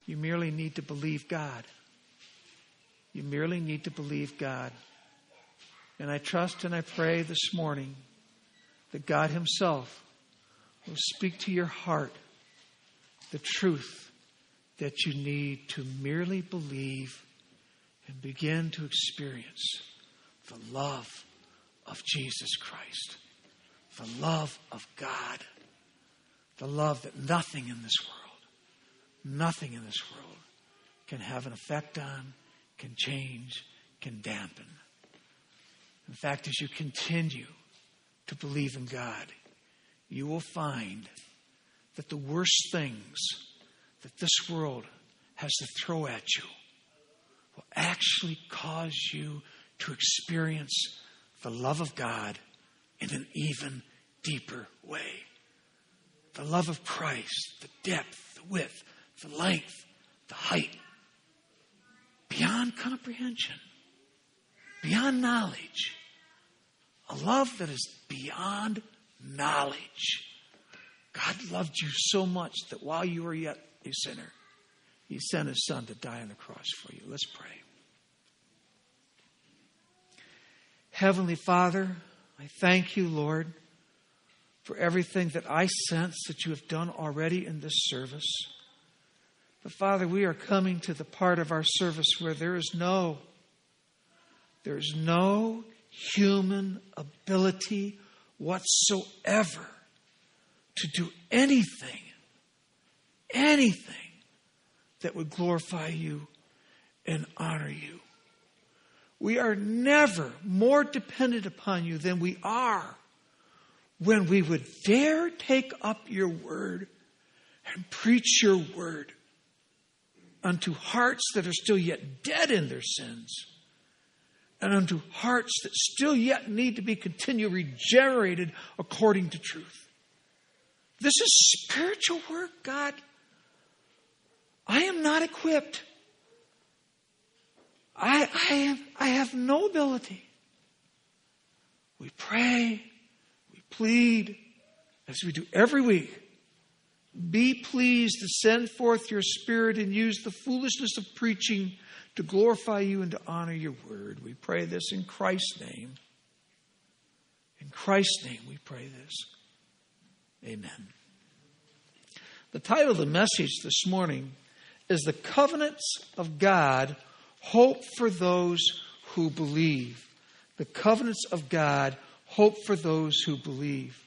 You merely need to believe God. You merely need to believe God. And I trust and I pray this morning that God Himself will speak to your heart the truth that you need to merely believe and begin to experience the love of Jesus Christ, the love of God, the love that nothing in this world can have an effect on, can change, can dampen. In fact, as you continue to believe in God, you will find that the worst things that this world has to throw at you will actually cause you to experience the love of God in an even deeper way. The love of Christ, the depth, the width, the length, the height, beyond comprehension, beyond knowledge. A love that is beyond knowledge. God loved you so much that while you were yet a sinner, He sent His Son to die on the cross for you. Let's pray. Heavenly Father, I thank You, Lord, for everything that I sense that You have done already in this service. But Father, we are coming to the part of our service where there is no human ability whatsoever to do anything that would glorify You and honor You. We are never more dependent upon You than we are when we would dare take up Your word and preach Your word unto hearts that are still yet dead in their sins, and unto hearts that still yet need to be continually regenerated according to truth. This is spiritual work, God. I am not equipped. I have no ability. We pray, we plead, as we do every week. Be pleased to send forth Your Spirit and use the foolishness of preaching to glorify You and to honor Your word. We pray this in Christ's name. In Christ's name we pray this. Amen. The title of the message this morning is The Covenants of God, Hope for Those Who Believe. The Covenants of God, Hope for Those Who Believe.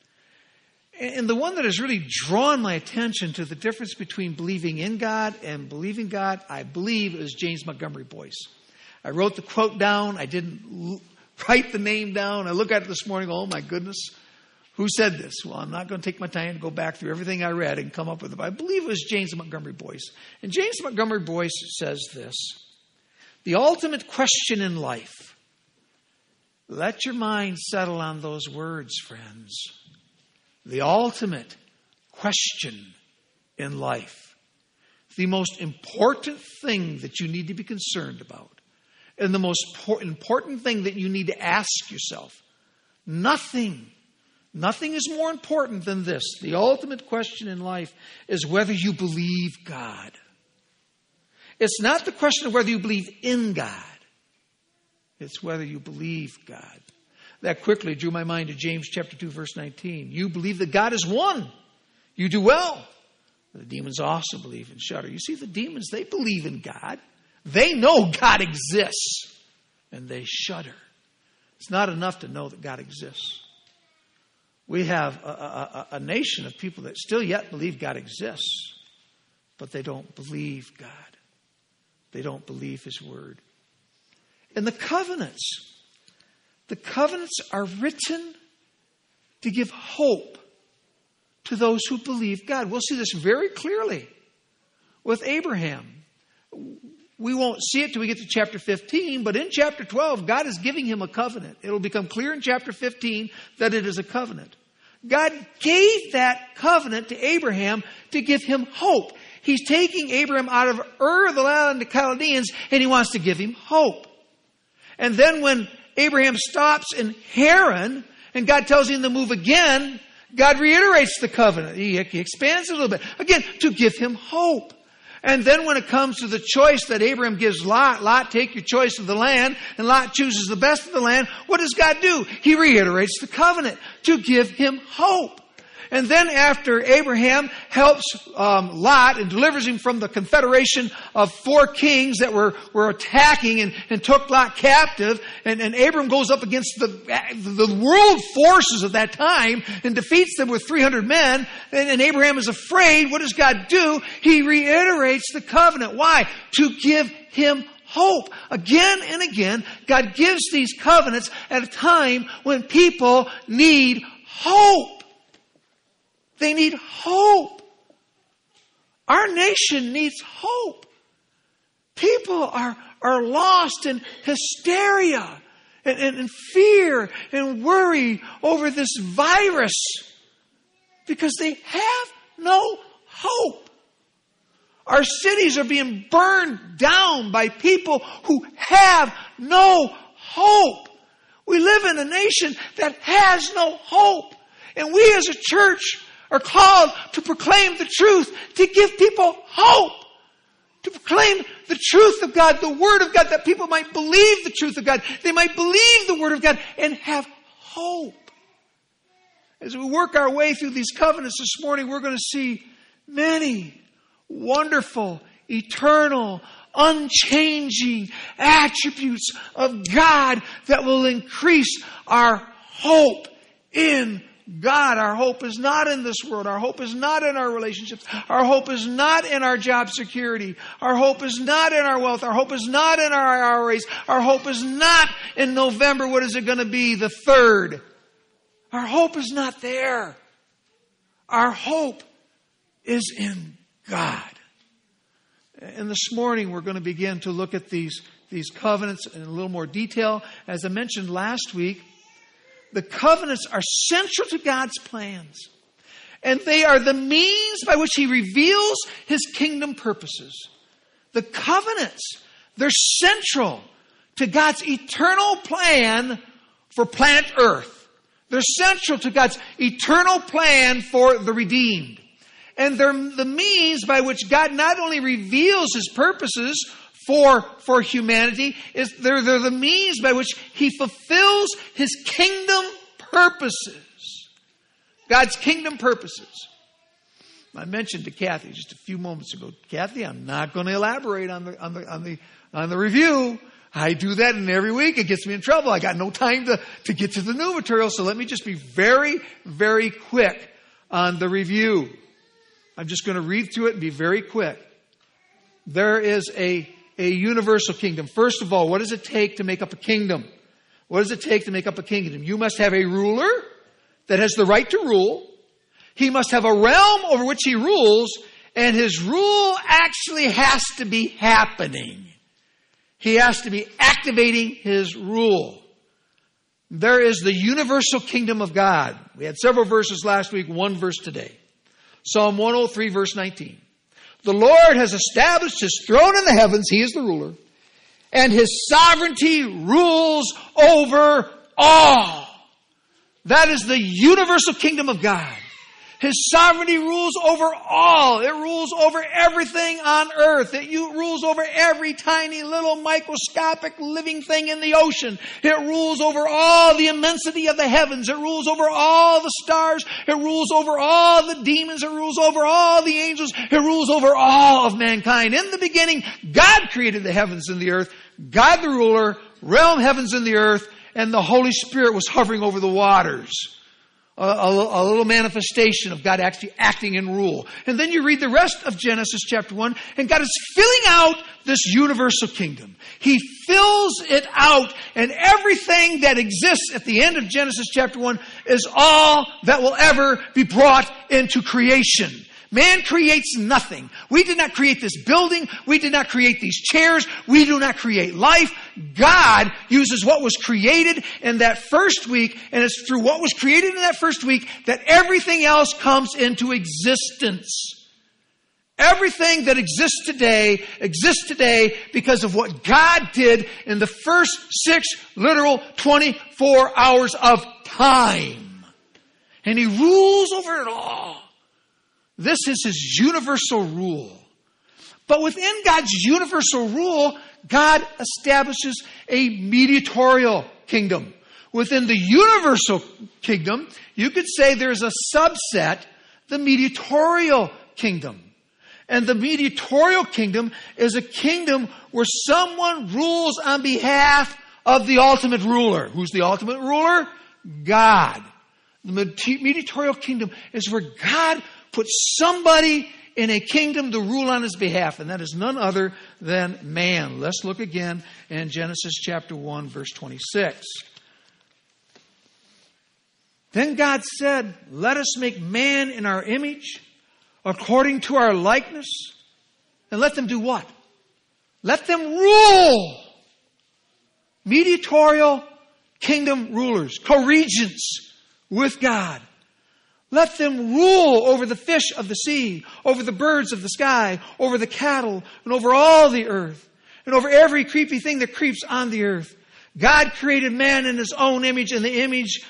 And the one that has really drawn my attention to the difference between believing in God and believing God, I believe, is James Montgomery Boyce. I wrote the quote down. I didn't write the name down. I look at it this morning, oh my goodness, who said this? Well, I'm not going to take my time to go back through everything I read and come up with it. But I believe it was James Montgomery Boyce. And James Montgomery Boyce says this: the ultimate question in life, let your mind settle on those words, friends. The ultimate question in life, the most important thing that you need to be concerned about, and the most important thing that you need to ask yourself, nothing is more important than this. The ultimate question in life is whether you believe God. It's not the question of whether you believe in God. It's whether you believe God. That quickly drew my mind to James chapter 2, verse 19. You believe that God is one. You do well. The demons also believe and shudder. You see, the demons, they believe in God. They know God exists. And they shudder. It's not enough to know that God exists. We have a nation of people that still yet believe God exists. But they don't believe God. They don't believe His word. And the covenants are written to give hope to those who believe God. We'll see this very clearly with Abraham. We won't see it till we get to chapter 15, but in chapter 12, God is giving him a covenant. It'll become clear in chapter 15 that it is a covenant. God gave that covenant to Abraham to give him hope. He's taking Abraham out of Ur of the land of the Chaldeans, and He wants to give him hope. And then when Abraham stops in Haran, and God tells him to move again, God reiterates the covenant. He expands it a little bit. Again, to give him hope. And then when it comes to the choice that Abraham gives Lot, take your choice of the land, and Lot chooses the best of the land, what does God do? He reiterates the covenant to give him hope. And then after Abraham helps Lot and delivers him from the confederation of 4 kings that were attacking and took Lot captive, and Abram goes up against the world forces of that time and defeats them with 300 men, and Abraham is afraid. What does God do? He reiterates the covenant. Why? To give him hope. Again and again, God gives these covenants at a time when people need hope. They need hope. Our nation needs hope. People are lost in hysteria and fear and worry over this virus because they have no hope. Our cities are being burned down by people who have no hope. We live in a nation that has no hope. And we as a church are called to proclaim the truth, to give people hope, to proclaim the truth of God, the Word of God, that people might believe the truth of God. They might believe the Word of God and have hope. As we work our way through these covenants this morning, we're going to see many wonderful, eternal, unchanging attributes of God that will increase our hope in God. Our hope is not in this world. Our hope is not in our relationships. Our hope is not in our job security. Our hope is not in our wealth. Our hope is not in our IRAs. Our hope is not in November. What is it going to be? The 3rd. Our hope is not there. Our hope is in God. And this morning we're going to begin to look at these covenants in a little more detail. As I mentioned last week, the covenants are central to God's plans. And they are the means by which He reveals His kingdom purposes. The covenants, they're central to God's eternal plan for planet Earth. They're central to God's eternal plan for the redeemed. And they're the means by which God not only reveals His purposes for humanity, they're the means by which He fulfills His kingdom purposes. God's kingdom purposes. I mentioned to Kathy just a few moments ago, Kathy, I'm not going to elaborate on the review. I do that in every week. It gets me in trouble. I got no time to get to the new material, so let me just be very, very quick on the review. I'm just going to read through it and be very quick. There is a universal kingdom. First of all, what does it take to make up a kingdom? What does it take to make up a kingdom? You must have a ruler that has the right to rule. He must have a realm over which he rules, and his rule actually has to be happening. He has to be activating his rule. There is the universal kingdom of God. We had several verses last week, one verse today. Psalm 103, verse 19. The Lord has established His throne in the heavens. He is the ruler. And His sovereignty rules over all. That is the universal kingdom of God. His sovereignty rules over all. It rules over everything on earth. It rules over every tiny little microscopic living thing in the ocean. It rules over all the immensity of the heavens. It rules over all the stars. It rules over all the demons. It rules over all the angels. It rules over all of mankind. In the beginning, God created the heavens and the earth. God the ruler, realm heavens and the earth, and the Holy Spirit was hovering over the waters. A little manifestation of God actually acting in rule. And then you read the rest of Genesis chapter 1, and God is filling out this universal kingdom. He fills it out, and everything that exists at the end of Genesis chapter 1 is all that will ever be brought into creation. Man creates nothing. We did not create this building. We did not create these chairs. We do not create life. God uses what was created in that first week, and it's through what was created in that first week that everything else comes into existence. Everything that exists today because of what God did in the first 6 literal 24 hours of time. And He rules over it all. This is His universal rule. But within God's universal rule, God establishes a mediatorial kingdom. Within the universal kingdom, you could say there's a subset, the mediatorial kingdom. And the mediatorial kingdom is a kingdom where someone rules on behalf of the ultimate ruler. Who's the ultimate ruler? God. The mediatorial kingdom is where God puts somebody in a kingdom to rule on his behalf, and that is none other than man. Let's look again in Genesis chapter 1, verse 26. Then God said, "Let us make man in our image, according to our likeness." And let them do what? Let them rule. Mediatorial kingdom rulers, co-regents with God. Let them rule over the fish of the sea, over the birds of the sky, over the cattle, and over all the earth, and over every creepy thing that creeps on the earth. God created man in his own image. In the image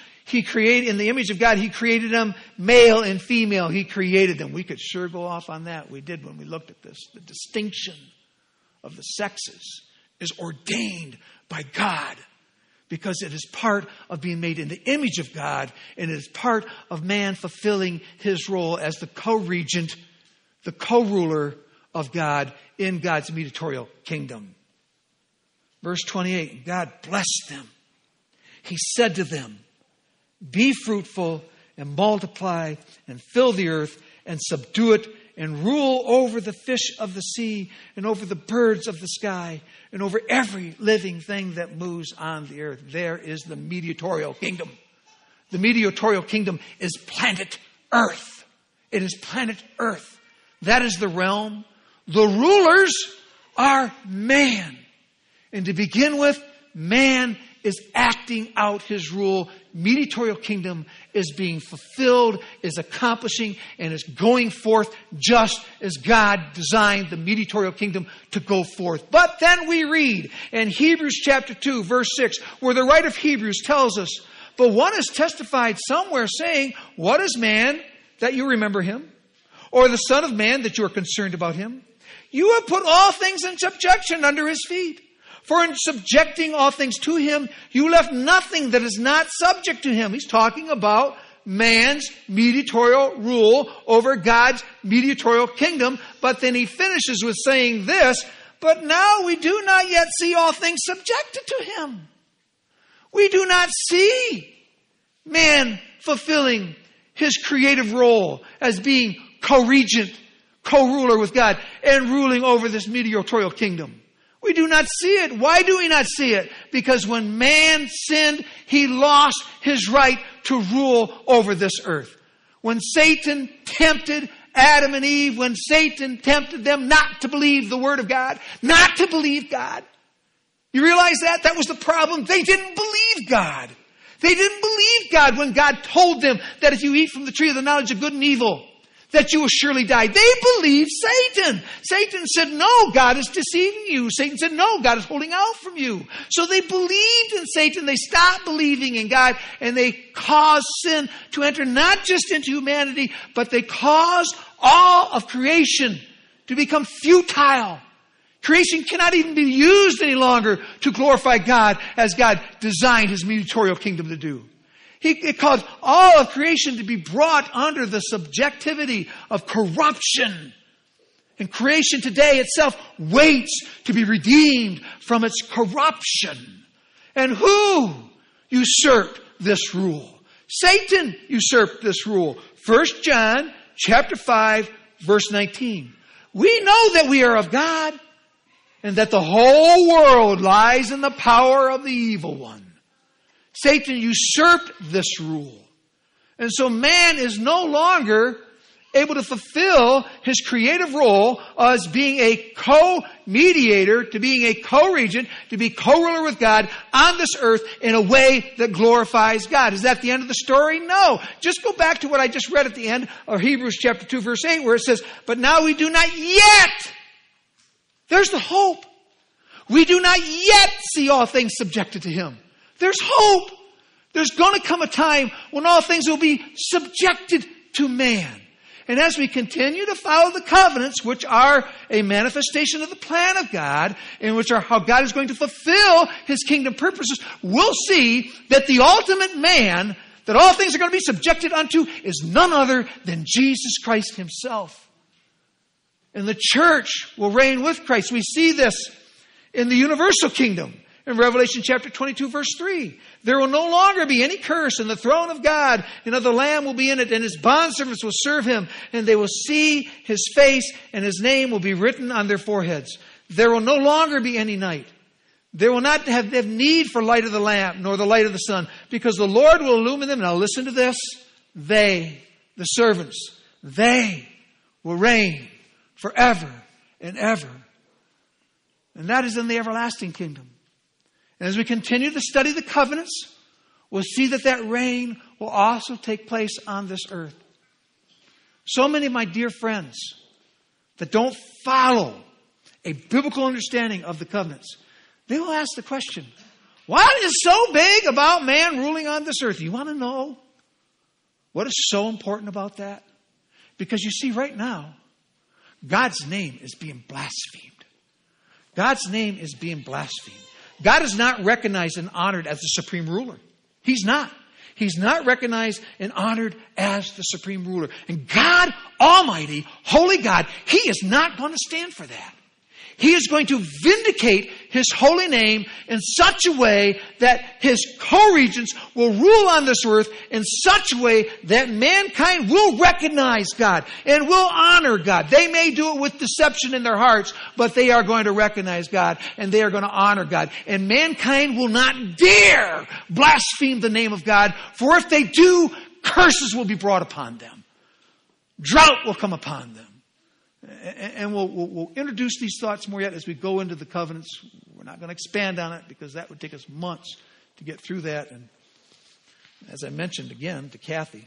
of God, he created them male and female. He created them. We could sure go off on that. We did when we looked at this. The distinction of the sexes is ordained by God, because it is part of being made in the image of God, and it is part of man fulfilling his role as the co-regent, the co-ruler of God in God's mediatorial kingdom. Verse 28, God blessed them. He said to them, "Be fruitful and multiply and fill the earth and subdue it and rule over the fish of the sea and over the birds of the sky and over every living thing that moves on the earth." There is the mediatorial kingdom. The mediatorial kingdom is planet Earth. It is planet Earth. That is the realm. The rulers are man. And to begin with, man is acting out his rule. Mediatorial kingdom is being fulfilled, is accomplishing, and is going forth just as God designed the mediatorial kingdom to go forth. But then we read in Hebrews chapter 2, verse 6, where the writer of Hebrews tells us, "But one has testified somewhere saying, 'What is man that you remember him? Or the son of man that you are concerned about him? You have put all things in subjection under his feet. For in subjecting all things to him, you left nothing that is not subject to him.'" He's talking about man's mediatorial rule over God's mediatorial kingdom. But then he finishes with saying this, "But now we do not yet see all things subjected to him." We do not see man fulfilling his creative role as being co-regent, co-ruler with God, and ruling over this mediatorial kingdom. We do not see it. Why do we not see it? Because when man sinned, he lost his right to rule over this earth. When Satan tempted Adam and Eve, when Satan tempted them not to believe the word of God, not to believe God. You realize that? That was the problem. They didn't believe God. They didn't believe God when God told them that if you eat from the tree of the knowledge of good and evil, that you will surely die. They believed Satan. Satan said, "No, God is deceiving you." Satan said, "No, God is holding out from you." So they believed in Satan. They stopped believing in God, and they caused sin to enter not just into humanity, but they caused all of creation to become futile. Creation cannot even be used any longer to glorify God as God designed his mediatorial kingdom to do. It caused all of creation to be brought under the subjectivity of corruption. And creation today itself waits to be redeemed from its corruption. And who usurped this rule? Satan usurped this rule. 1 John chapter 5, verse 19. We know that we are of God, and that the whole world lies in the power of the evil one. Satan usurped this rule. And so man is no longer able to fulfill his creative role as being a co-mediator, to being a co-regent, to be co-ruler with God on this earth in a way that glorifies God. Is that the end of the story? No. Just go back to what I just read at the end of Hebrews chapter 2, verse 8, where it says, "But now we do not yet." There's the hope. We do not yet see all things subjected to him. There's hope. There's going to come a time when all things will be subjected to man. And as we continue to follow the covenants, which are a manifestation of the plan of God, and which are how God is going to fulfill His kingdom purposes, we'll see that the ultimate man that all things are going to be subjected unto is none other than Jesus Christ Himself. And the church will reign with Christ. We see this in the universal kingdom. In Revelation chapter 22, verse 3, there will no longer be any curse, and the throne of God and of the Lamb will be in it, and His bondservants will serve Him, and they will see His face, and His name will be written on their foreheads. There will no longer be any night. They will not have need for light of the lamp, nor the light of the sun, because the Lord will illumine them. Now listen to this. They, the servants, they will reign forever and ever. And that is in the everlasting kingdom. And as we continue to study the covenants, we'll see that that reign will also take place on this earth. So many of my dear friends that don't follow a biblical understanding of the covenants, they will ask the question, what is so big about man ruling on this earth? You want to know what is so important about that? Because you see right now, God's name is being blasphemed. God's name is being blasphemed. God is not recognized and honored as the supreme ruler. He's not. He's not recognized and honored as the supreme ruler. And God Almighty, Holy God, He is not going to stand for that. He is going to vindicate His holy name in such a way that His co-regents will rule on this earth in such a way that mankind will recognize God and will honor God. They may do it with deception in their hearts, but they are going to recognize God and they are going to honor God. And mankind will not dare blaspheme the name of God, for if they do, curses will be brought upon them. Drought will come upon them. And we'll introduce these thoughts more yet as we go into the covenants. We're not going to expand on it because that would take us months to get through that. And as I mentioned again to Kathy,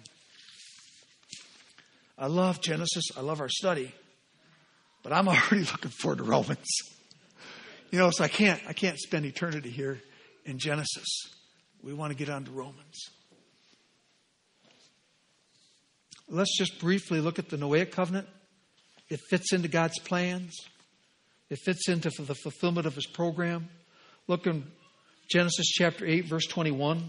I love Genesis. I love our study. But I'm already looking forward to Romans. So I can't spend eternity here in Genesis. We want to get on to Romans. Let's just briefly look at the Noahic covenant. It fits into God's plans. It fits into the fulfillment of His program. Look in Genesis chapter 8, verse 21.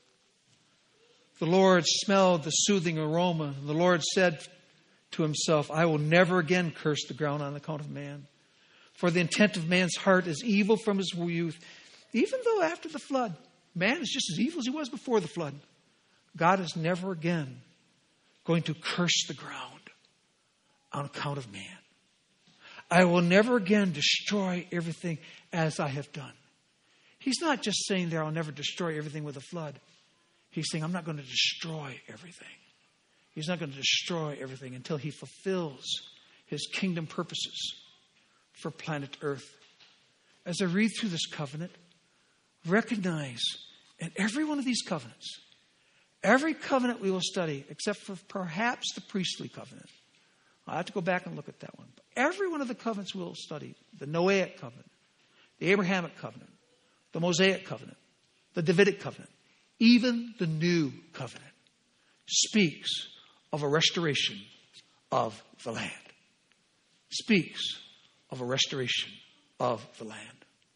The Lord smelled the soothing aroma, and the Lord said to Himself, I will never again curse the ground on account of man. For the intent of man's heart is evil from his youth. Even though after the flood, man is just as evil as he was before the flood, God is never again going to curse the ground on account of man. I will never again destroy everything as I have done. He's not just saying there, I'll never destroy everything with a flood. He's saying, I'm not going to destroy everything. He's not going to destroy everything until He fulfills His kingdom purposes for planet Earth. As I read through this covenant, recognize in every one of these covenants, every covenant we will study, except for perhaps the priestly covenant. I'll have to go back and look at that one. But every one of the covenants we'll study, the Noahic covenant, the Abrahamic covenant, the Mosaic covenant, the Davidic covenant, even the new covenant, speaks of a restoration of the land. Speaks of a restoration of the land.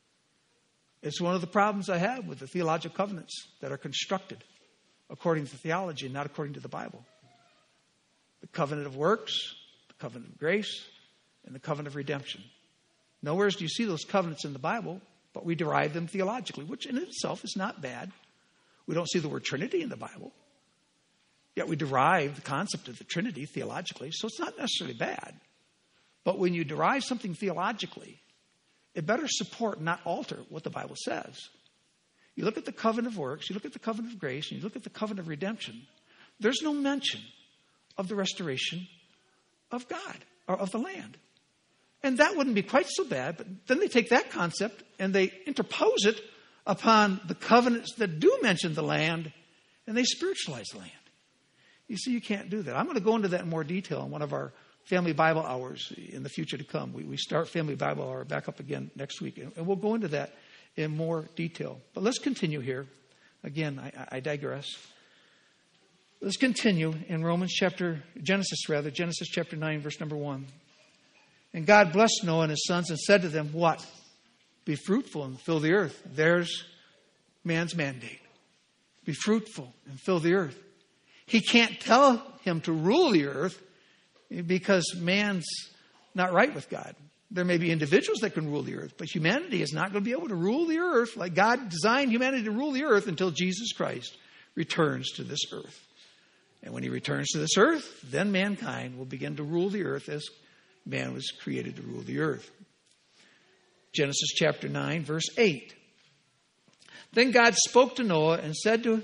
It's one of the problems I have with the theological covenants that are constructed according to theology and not according to the Bible. The covenant of works, covenant of grace, and the covenant of redemption. Nowhere do you see those covenants in the Bible, but we derive them theologically, which in itself is not bad. We don't see the word Trinity in the Bible, yet we derive the concept of the Trinity theologically, so it's not necessarily bad. But when you derive something theologically, it better support, not alter, what the Bible says. You look at the covenant of works, you look at the covenant of grace, and you look at the covenant of redemption, there's no mention of the restoration of God, or of the land. And that wouldn't be quite so bad, but then they take that concept and they interpose it upon the covenants that do mention the land, and they spiritualize the land. You see, you can't do that. I'm going to go into that in more detail in one of our Family Bible Hours in the future to come. We start Family Bible Hour back up again next week, and we'll go into that in more detail. But let's continue here. Again, I digress. Let's continue in Genesis chapter 9, verse number 1. And God blessed Noah and his sons and said to them, what? Be fruitful and fill the earth. There's man's mandate. Be fruitful and fill the earth. He can't tell him to rule the earth because man's not right with God. There may be individuals that can rule the earth, but humanity is not going to be able to rule the earth like God designed humanity to rule the earth until Jesus Christ returns to this earth. And when he returns to this earth, then mankind will begin to rule the earth as man was created to rule the earth. Genesis chapter 9, verse 8. Then God spoke to Noah and said to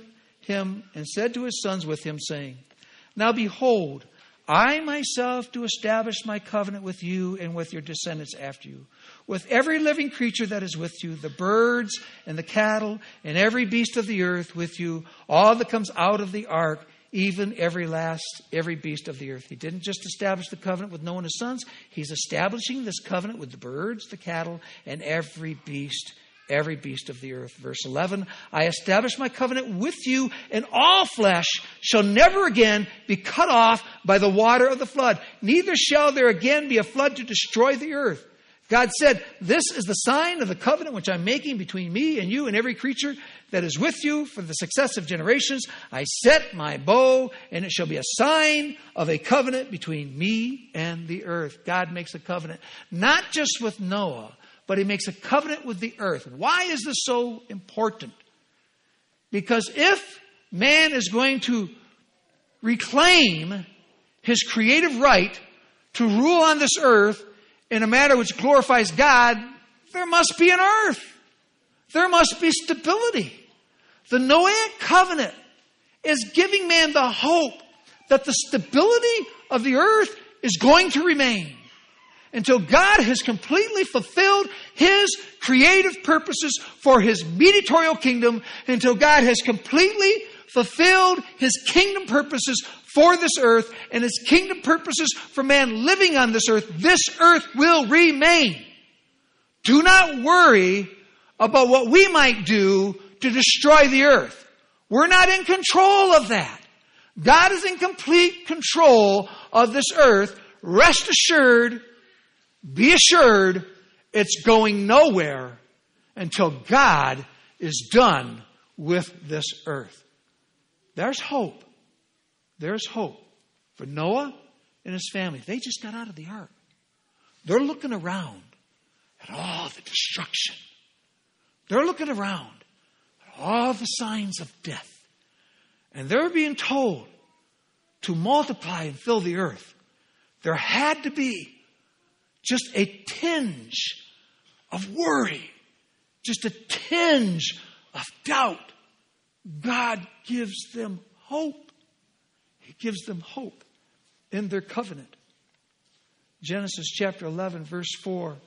his sons with him, saying, now behold, I myself do establish my covenant with you and with your descendants after you, with every living creature that is with you, the birds and the cattle and every beast of the earth with you, all that comes out of the ark, even every beast of the earth. He didn't just establish the covenant with Noah and his sons. He's establishing this covenant with the birds, the cattle, and every beast of the earth. Verse 11, I establish my covenant with you, and all flesh shall never again be cut off by the water of the flood. Neither shall there again be a flood to destroy the earth. God said, this is the sign of the covenant which I'm making between me and you and every creature that is with you for the successive generations. I set my bow, and it shall be a sign of a covenant between me and the earth. God makes a covenant, not just with Noah, but he makes a covenant with the earth. Why is this so important? Because if man is going to reclaim his creative right to rule on this earth in a manner which glorifies God, there must be an earth. There must be stability. The Noahic covenant is giving man the hope that the stability of the earth is going to remain until God has completely fulfilled his creative purposes for his mediatorial kingdom, until God has completely fulfilled his kingdom purposes for this earth and his kingdom purposes for man living on this earth will remain. Do not worry about what we might do to destroy the earth. We're not in control of that. God is in complete control of this earth. Rest assured, be assured, it's going nowhere until God is done with this earth. There's hope. There's hope for Noah and his family. They just got out of the ark. They're looking around at all the destruction. They're looking around at all the signs of death. And they're being told to multiply and fill the earth. There had to be just a tinge of worry, just a tinge of doubt. God gives them hope. He gives them hope in their covenant. Genesis chapter 11, verse 4.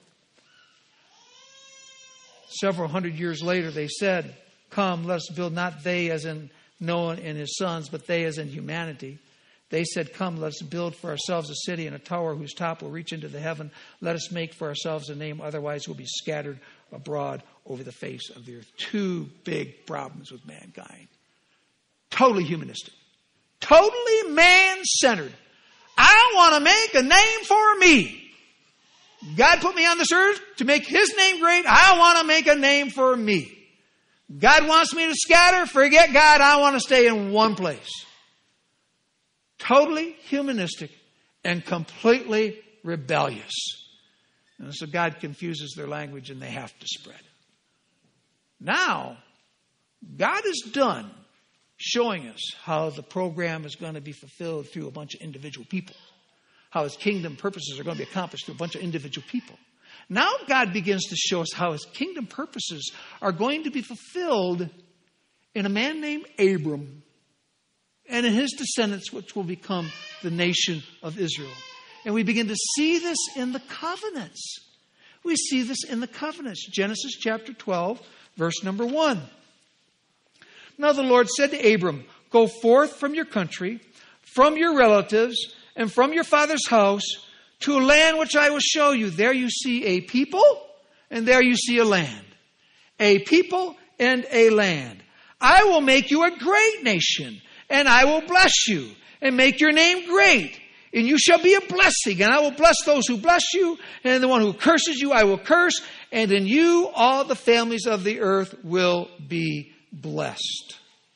Several hundred years later, they said, come, let us build, not they as in Noah and his sons, but they as in humanity. They said, come, let us build for ourselves a city and a tower whose top will reach into the heaven. Let us make for ourselves a name, otherwise we'll be scattered abroad over the face of the earth. Two big problems with mankind. Totally humanistic. Totally man-centered. I want to make a name for me. God put me on this earth to make his name great. I want to make a name for me. God wants me to scatter. Forget God. I want to stay in one place. Totally humanistic and completely rebellious. And so God confuses their language and they have to spread. Now, God is done showing us how the program is going to be fulfilled through a bunch of individual people. How his kingdom purposes are going to be accomplished through a bunch of individual people. Now God begins to show us how his kingdom purposes are going to be fulfilled in a man named Abram and in his descendants, which will become the nation of Israel. And we begin to see this in the covenants. We see this in the covenants. Genesis chapter 12, verse number 1. Now the Lord said to Abram, go forth from your country, from your relatives, and from your father's house to a land which I will show you. There you see a people, and there you see a land. A people and a land. I will make you a great nation, and I will bless you and make your name great. And you shall be a blessing, and I will bless those who bless you, and the one who curses you I will curse, and in you all the families of the earth will be blessed.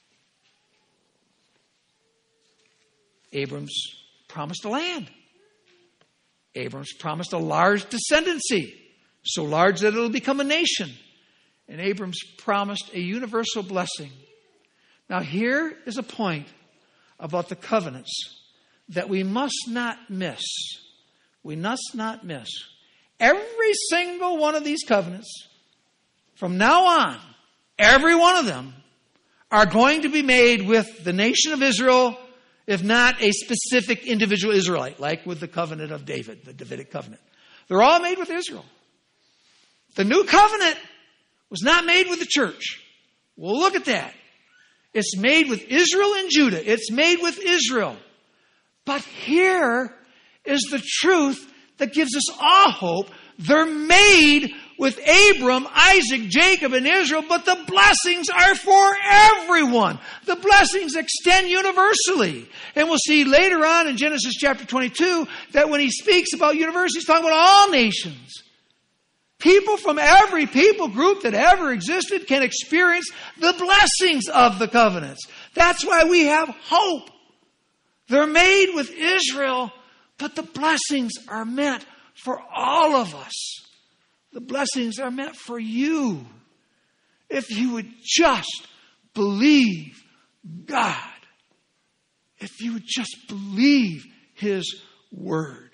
Abram's promised a land. Abram's promised a large descendancy, so large that it'll become a nation. And Abram's promised a universal blessing. Now here is a point about the covenants that we must not miss. We must not miss. Every single one of these covenants, from now on, every one of them, are going to be made with the nation of Israel, if not a specific individual Israelite, like with the covenant of David, the Davidic covenant. They're all made with Israel. The new covenant was not made with the church. We'll look at that. It's made with Israel and Judah. It's made with Israel. But here is the truth that gives us all hope. They're made with Abram, Isaac, Jacob, and Israel, but the blessings are for everyone. The blessings extend universally. And we'll see later on in Genesis chapter 22 that when he speaks about universally, he's talking about all nations. People from every people group that ever existed can experience the blessings of the covenants. That's why we have hope. They're made with Israel, but the blessings are meant for all of us. The blessings are meant for you. If you would just believe God. If you would just believe His Word.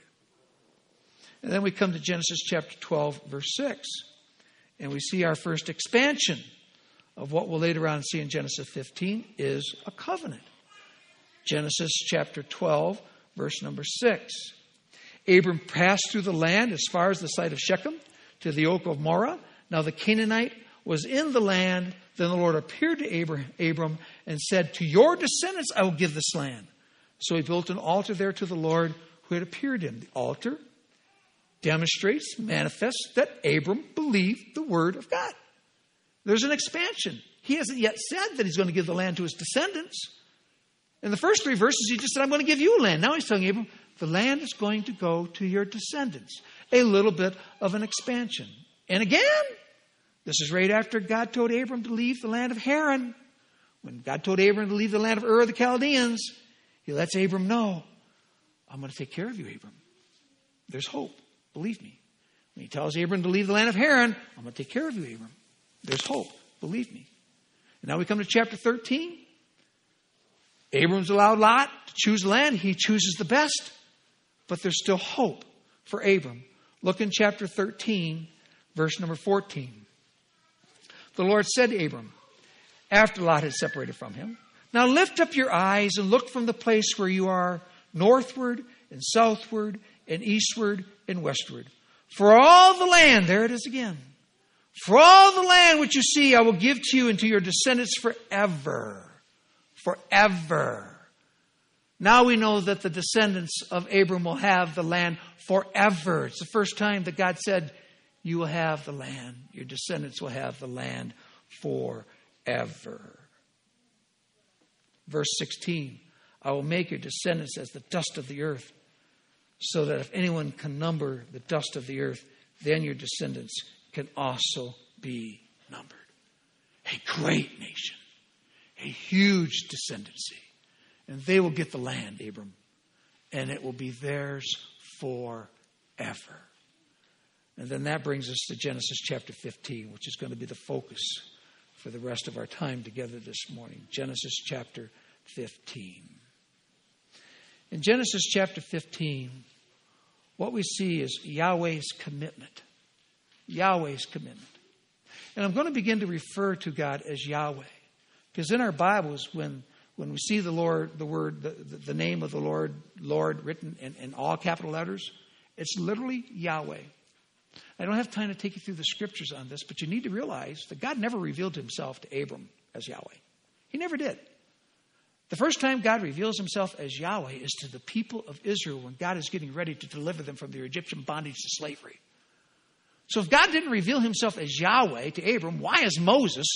And then we come to Genesis chapter 12, verse 6. And we see our first expansion of what we'll later on see in Genesis 15 is a covenant. Genesis chapter 12, verse number 6. Abram passed through the land as far as the site of Shechem to the oak of Moreh. Now the Canaanite was in the land. Then the Lord appeared to Abram and said, to your descendants I will give this land. So he built an altar there to the Lord who had appeared to him. The altar demonstrates, manifests that Abram believed the word of God. There's an expansion. He hasn't yet said that he's going to give the land to his descendants. In the first 3 verses, he just said, I'm going to give you land. Now he's telling Abram, the land is going to go to your descendants. A little bit of an expansion. And again, this is right after God told Abram to leave the land of Haran. When God told Abram to leave the land of Ur of the Chaldeans, he lets Abram know, I'm going to take care of you, Abram. There's hope. Believe me. When he tells Abram to leave the land of Haran, I'm going to take care of you, Abram. There's hope. Believe me. And now we come to chapter 13. Abram's allowed Lot to choose the land. He chooses the best. But there's still hope for Abram. Look in chapter 13, verse number 14. The Lord said to Abram, after Lot had separated from him, now lift up your eyes and look from the place where you are northward and southward and eastward and westward. For all the land, there it is again. For all the land which you see, I will give to you and to your descendants forever. Forever. Now we know that the descendants of Abram will have the land forever. It's the first time that God said, you will have the land. Your descendants will have the land forever. Verse 16, I will make your descendants as the dust of the earth, so that if anyone can number the dust of the earth, then your descendants can also be numbered. A great nation. A huge descendancy. And they will get the land, Abram. And it will be theirs forever. And then that brings us to Genesis chapter 15, which is going to be the focus for the rest of our time together this morning. Genesis chapter 15. In Genesis chapter 15, what we see is Yahweh's commitment. Yahweh's commitment. And I'm going to begin to refer to God as Yahweh. Because in our Bibles, when we see the Lord, the name of the Lord written in all capital letters, it's literally Yahweh. I don't have time to take you through the scriptures on this, but you need to realize that God never revealed himself to Abram as Yahweh. He never did. The first time God reveals himself as Yahweh is to the people of Israel when God is getting ready to deliver them from their Egyptian bondage to slavery. So if God didn't reveal himself as Yahweh to Abram, why is Moses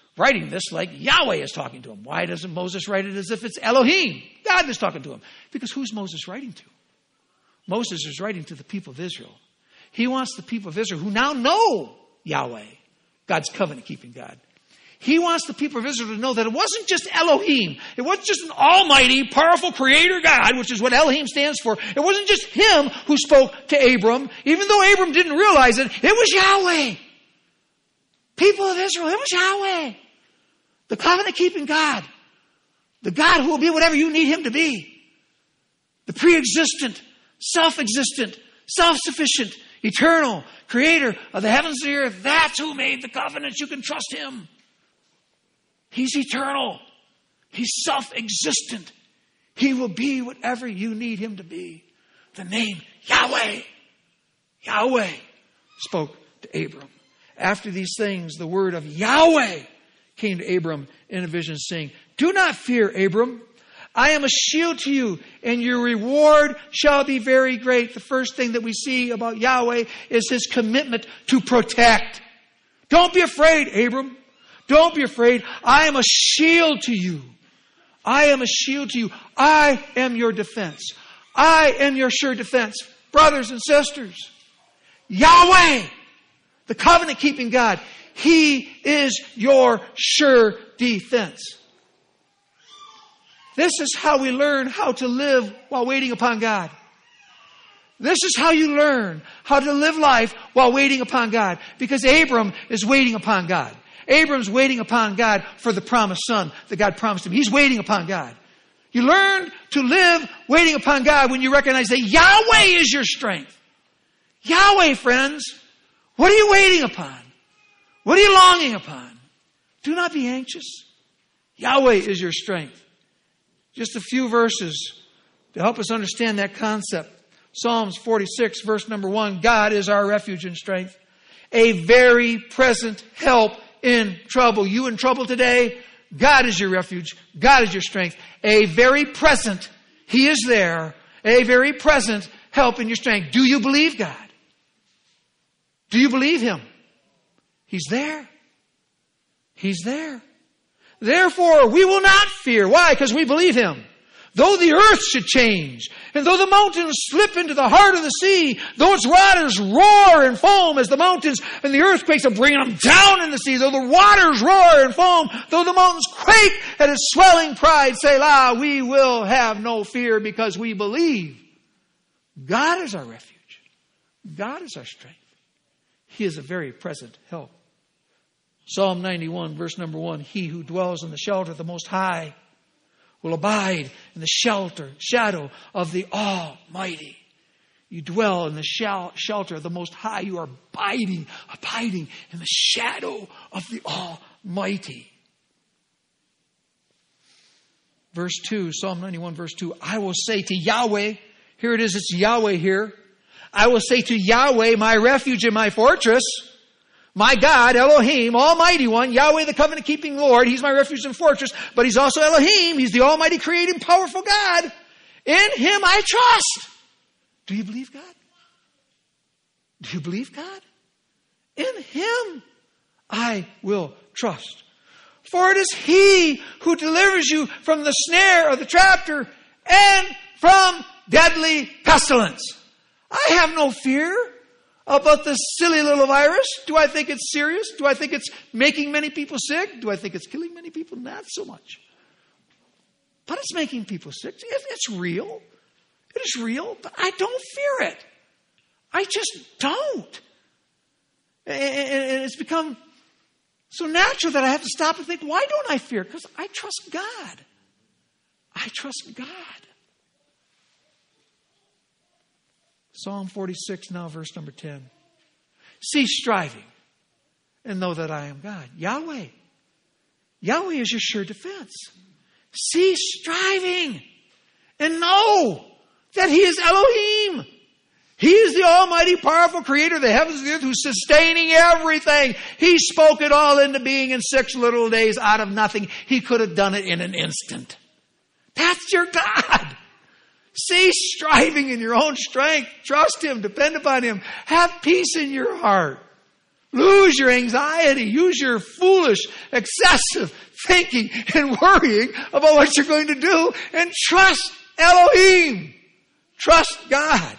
writing this like Yahweh is talking to him. Why doesn't Moses write it as if it's Elohim? God is talking to him. Because who's Moses writing to? Moses is writing to the people of Israel. He wants the people of Israel who now know Yahweh, God's covenant-keeping God. He wants the people of Israel to know that it wasn't just Elohim. It wasn't just an almighty, powerful creator God, which is what Elohim stands for. It wasn't just him who spoke to Abram. Even though Abram didn't realize it, it was Yahweh. People of Israel, it was Yahweh. The covenant-keeping God. The God who will be whatever you need him to be. The pre-existent, self-existent, self-sufficient, eternal creator of the heavens and the earth. That's who made the covenants. You can trust him. He's eternal. He's self-existent. He will be whatever you need him to be. The name Yahweh. Yahweh spoke to Abram. After these things, the word of Yahweh came to Abram in a vision, saying, do not fear, Abram. I am a shield to you, and your reward shall be very great. The first thing that we see about Yahweh is his commitment to protect. Don't be afraid, Abram. Don't be afraid. I am a shield to you. I am a shield to you. I am your defense. I am your sure defense. Brothers and sisters, Yahweh, the covenant-keeping God, he is your sure defense. This is how we learn how to live while waiting upon God. This is how you learn how to live life while waiting upon God. Because Abram is waiting upon God. Abram's waiting upon God for the promised son that God promised him. He's waiting upon God. You learn to live waiting upon God when you recognize that Yahweh is your strength. Yahweh, friends, what are you waiting upon? What are you longing upon? Do not be anxious. Yahweh is your strength. Just a few verses to help us understand that concept. Psalms 46, verse number 1. God is our refuge and strength, a very present help in trouble. You in trouble today? God is your refuge. God is your strength. A very present, he is there. A very present help in your strength. Do you believe God? Do you believe him? He's there. He's there. Therefore, we will not fear. Why? Because we believe him. Though the earth should change, and though the mountains slip into the heart of the sea, though its waters roar and foam as the mountains and the earthquakes are bringing them down in the sea, though the waters roar and foam, though the mountains quake at its swelling pride, Selah, we will have no fear because we believe. God is our refuge. God is our strength. He is a very present help. Psalm 91, verse number 1, he who dwells in the shelter of the Most High will abide in the shadow of the Almighty. You dwell in the shelter of the Most High. You are abiding in the shadow of the Almighty. Verse 2, Psalm 91, verse 2, I will say to Yahweh, here it is, it's Yahweh here. I will say to Yahweh, my refuge and my fortress, my God, Elohim, Almighty One, Yahweh, the covenant-keeping Lord. He's my refuge and fortress, but he's also Elohim. He's the almighty, creating, powerful God. In him I trust. Do you believe God? Do you believe God? In him I will trust. For it is he who delivers you from the snare of the trapper and from deadly pestilence. I have no fear about this silly little virus. Do I think it's serious? Do I think it's making many people sick? Do I think it's killing many people? Not so much. But it's making people sick. It's real. It is real, but I don't fear it. I just don't. And it's become so natural that I have to stop and think, why don't I fear? Because I trust God. I trust God. Psalm 46, now verse number 10. Cease striving and know that I am God. Yahweh. Yahweh is your sure defense. Cease striving and know that he is Elohim. He is the almighty, powerful creator of the heavens and the earth who's sustaining everything. He spoke it all into being in 6 little days out of nothing. He could have done it in an instant. That's your God. Cease striving in your own strength. Trust him. Depend upon him. Have peace in your heart. Lose your anxiety. Use your foolish, excessive thinking and worrying about what you're going to do. And trust Elohim. Trust God.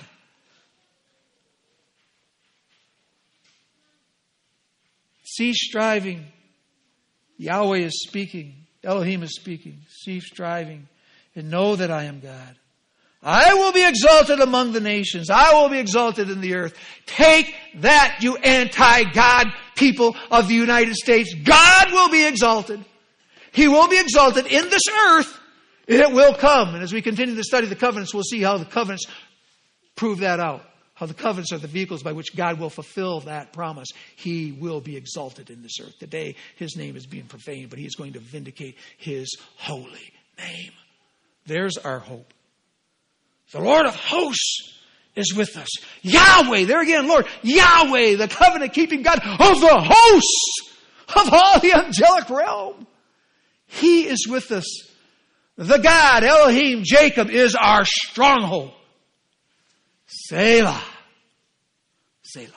Cease striving. Yahweh is speaking. Elohim is speaking. Cease striving. And know that I am God. I will be exalted among the nations. I will be exalted in the earth. Take that, you anti-God people of the United States. God will be exalted. He will be exalted in this earth. It will come. And as we continue to study the covenants, we'll see how the covenants prove that out. How the covenants are the vehicles by which God will fulfill that promise. He will be exalted in this earth. Today, His name is being profaned, but He is going to vindicate His holy name. There's our hope. The Lord of hosts is with us. Yahweh, there again, Lord, Yahweh, the covenant-keeping God of the hosts of all the angelic realm. He is with us. The God, Elohim, Jacob, is our stronghold. Selah. Selah.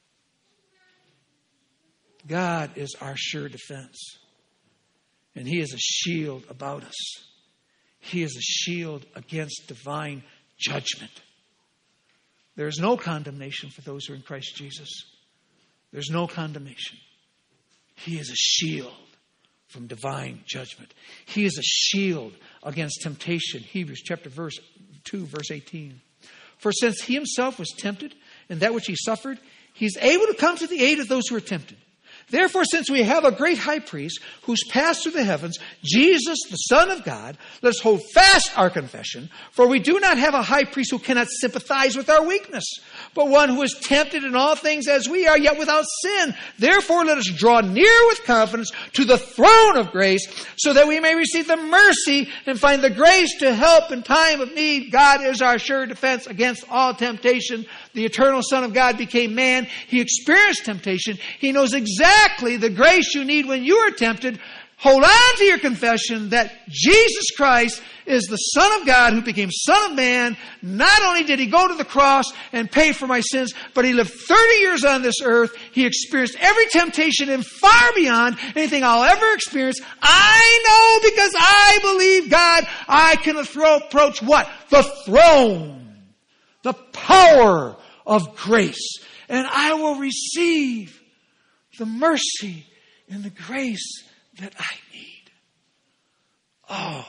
God is our sure defense. And He is a shield about us. He is a shield against divine judgment. There is no condemnation for those who are in Christ Jesus. There's no condemnation. He is a shield from divine judgment. He is a shield against temptation. Hebrews chapter 2, verse 18. For since He Himself was tempted in that which He suffered, He is able to come to the aid of those who are tempted. Therefore, since we have a great high priest who's passed through the heavens, Jesus, the Son of God, let us hold fast our confession, for we do not have a high priest who cannot sympathize with our weakness, but one who is tempted in all things as we are, yet without sin. Therefore, let us draw near with confidence to the throne of grace, so that we may receive the mercy and find the grace to help in time of need. God is our sure defense against all temptation. The eternal Son of God became man. He experienced temptation. He knows exactly the grace you need when you are tempted. Hold on to your confession that Jesus Christ is the Son of God who became Son of Man. Not only did He go to the cross and pay for my sins, but He lived 30 years on this earth. He experienced every temptation and far beyond anything I'll ever experience. I know because I believe God, I can approach what? The throne. The power of grace. And I will receive the mercy and the grace that I need. Oh,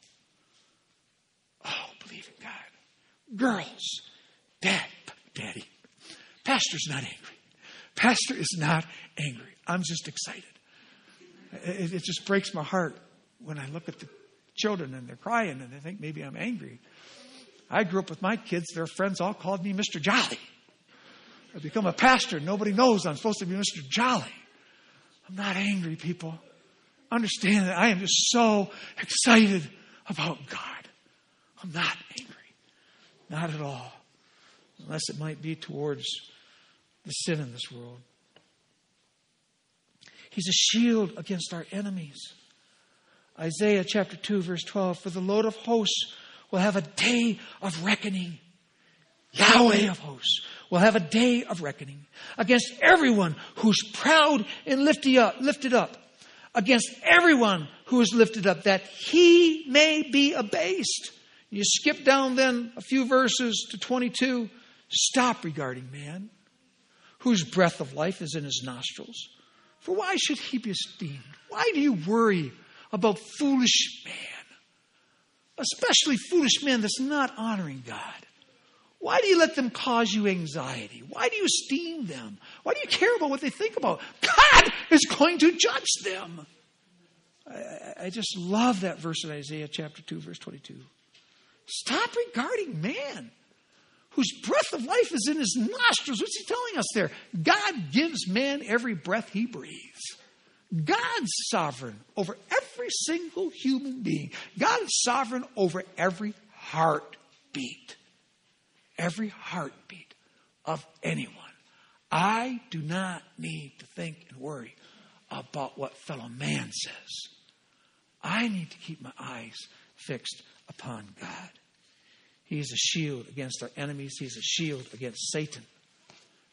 believe in God. Girls, Daddy, Pastor's not angry. Pastor is not angry. I'm just excited. It just breaks my heart when I look at the children and they're crying and they think maybe I'm angry. I grew up with my kids. Their friends all called me Mr. Jolly. I've become a pastor. Nobody knows I'm supposed to be Mr. Jolly. I'm not angry, people. Understand that I am just so excited about God. I'm not angry. Not at all. Unless it might be towards the sin in this world. He's a shield against our enemies. Isaiah chapter 2, verse 12. For the Lord of hosts will have a day of reckoning. Yahweh of hosts will have a day of reckoning against everyone who's proud and lifted up. Against everyone who is lifted up, that he may be abased. You skip down then a few verses to 22. Stop regarding man, whose breath of life is in his nostrils. For why should he be esteemed? Why do you worry about foolish man? Especially foolish men that's not honoring God. Why do you let them cause you anxiety? Why do you esteem them? Why do you care about what they think about? God is going to judge them. I just love that verse in Isaiah chapter 2, verse 22. Stop regarding man, whose breath of life is in his nostrils. What's he telling us there? God gives man every breath he breathes. God's sovereign over every single human being. God is sovereign over every heartbeat. Every heartbeat of anyone. I do not need to think and worry about what fellow man says. I need to keep my eyes fixed upon God. He is a shield against our enemies. He is a shield against Satan.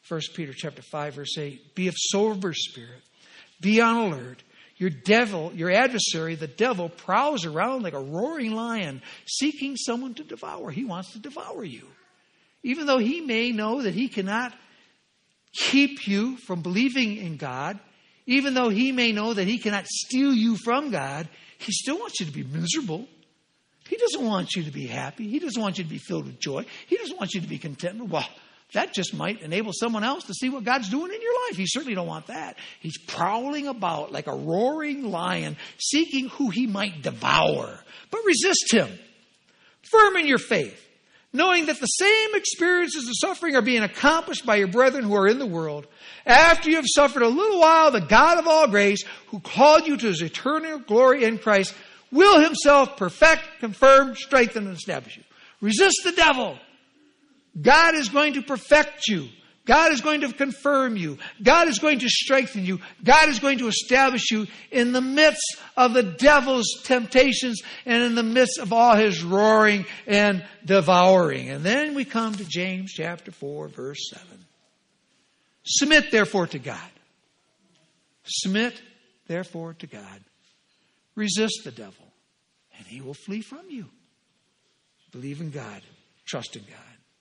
1 Peter chapter 5, verse 8. Be of sober spirit. Be on alert. Your adversary, the devil, prowls around like a roaring lion, seeking someone to devour. He wants to devour you. Even though he may know that he cannot keep you from believing in God, even though he may know that he cannot steal you from God, he still wants you to be miserable. He doesn't want you to be happy. He doesn't want you to be filled with joy. He doesn't want you to be content. Well, that just might enable someone else to see what God's doing in your life. You certainly don't want that. He's prowling about like a roaring lion, seeking who he might devour. But resist him. Firm in your faith, knowing that the same experiences of suffering are being accomplished by your brethren who are in the world. After you have suffered a little while, the God of all grace, who called you to his eternal glory in Christ, will himself perfect, confirm, strengthen, and establish you. Resist the devil. God is going to perfect you. God is going to confirm you. God is going to strengthen you. God is going to establish you in the midst of the devil's temptations and in the midst of all his roaring and devouring. And then we come to James chapter 4, verse 7. Submit therefore to God. Submit therefore to God. Resist the devil, and he will flee from you. Believe in God. Trust in God.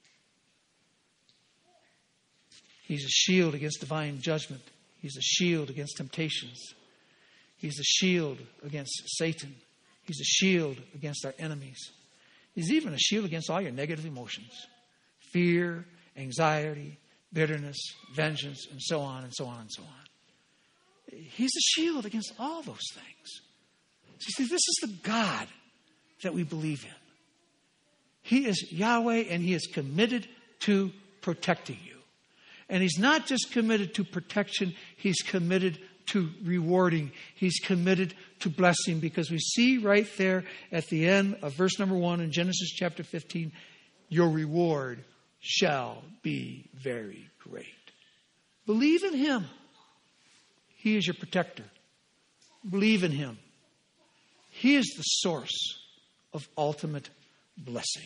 He's a shield against divine judgment. He's a shield against temptations. He's a shield against Satan. He's a shield against our enemies. He's even a shield against all your negative emotions. Fear, anxiety, bitterness, vengeance, and so on and so on and so on. He's a shield against all those things. So you see, this is the God that we believe in. He is Yahweh, and he is committed to protecting you. And he's not just committed to protection, he's committed to rewarding. He's committed to blessing, because we see right there at the end of verse number 1 in Genesis chapter 15, your reward shall be very great. Believe in him. He is your protector. Believe in him. He is the source of ultimate blessing.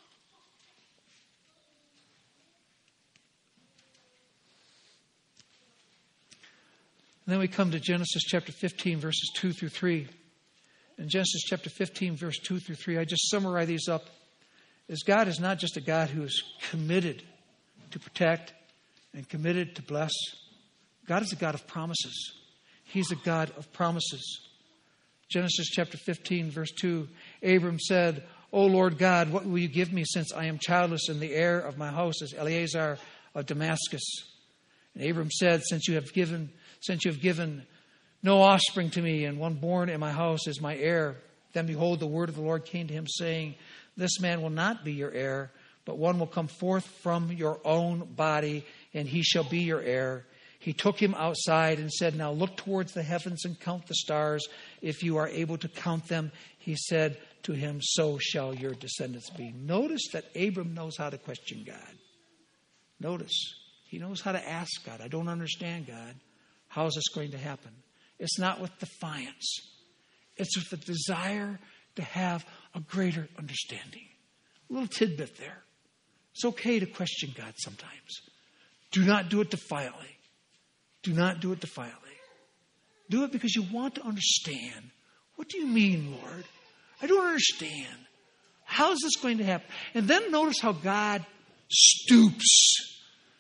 And then we come to Genesis chapter 15, verses 2 through 3. In Genesis chapter 15, verse 2 through 3, I just summarize these up. As God is not just a God who is committed to protect and committed to bless. God is a God of promises. He's a God of promises. Genesis chapter 15, verse 2, Abram said, O Lord God, what will you give me, since I am childless, and the heir of my house is Eliezer of Damascus? And Abram said, since you have given no offspring to me, and one born in my house is my heir. Then behold, the word of the Lord came to him, saying, this man will not be your heir, but one will come forth from your own body, and he shall be your heir. He took him outside and said, now look towards the heavens and count the stars, if you are able to count them. He said to him, so shall your descendants be. Notice that Abram knows how to question God. Notice, he knows how to ask God. I don't understand, God. How is this going to happen? It's not with defiance. It's with the desire to have a greater understanding. A little tidbit there. It's okay to question God sometimes. Do not do it defiantly. Do not do it defiantly. Do it because you want to understand. What do you mean, Lord? I don't understand. How is this going to happen? And then notice how God stoops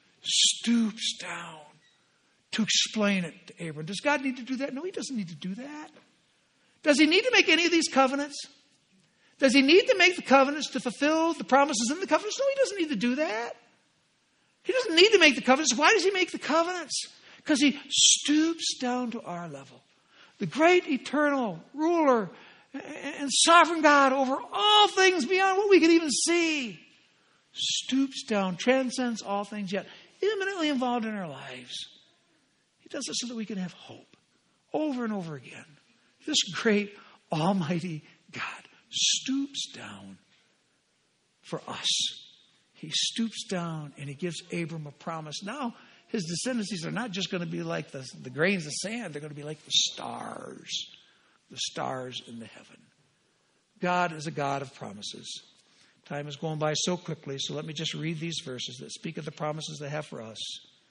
down to explain it to Abram. Does God need to do that? No, he doesn't need to do that. Does he need to make any of these covenants? Does he need to make the covenants to fulfill the promises in the covenants? No, he doesn't need to do that. He doesn't need to make the covenants. Why does he make the covenants? Because he stoops down to our level. The great eternal ruler and sovereign God over all things beyond what we can even see stoops down, transcends all things, yet imminently involved in our lives. He does it so that we can have hope over and over again. This great almighty God stoops down for us. He stoops down and he gives Abram a promise. Now, his descendants are not just going to be like the grains of sand. They're going to be like the stars in the heaven. God is a God of promises. Time is going by so quickly, so let me just read these verses that speak of the promises they have for us.